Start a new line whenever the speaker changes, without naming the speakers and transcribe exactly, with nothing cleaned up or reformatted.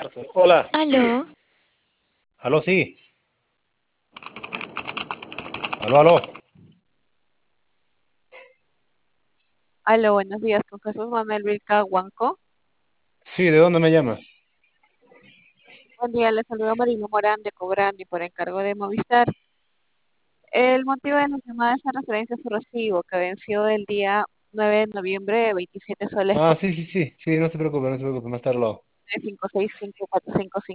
Hola,
Aló,
aló, sí, aló, aló.
aló, buenos días, con Jesús Manuel Vilca Huanco.
Sí, ¿de dónde me llamas?
Buen día, le saluda Marino Morán de Cobrandi por encargo de Movistar. El motivo de la llamada es en referencia a su recibo que venció el día nueve de noviembre de veintisiete soles
Ah,
con
sí, sí, sí, sí, no se preocupe, no se preocupe, más tarde lo hago.
cinco seis cinco cuatro cinco cinco.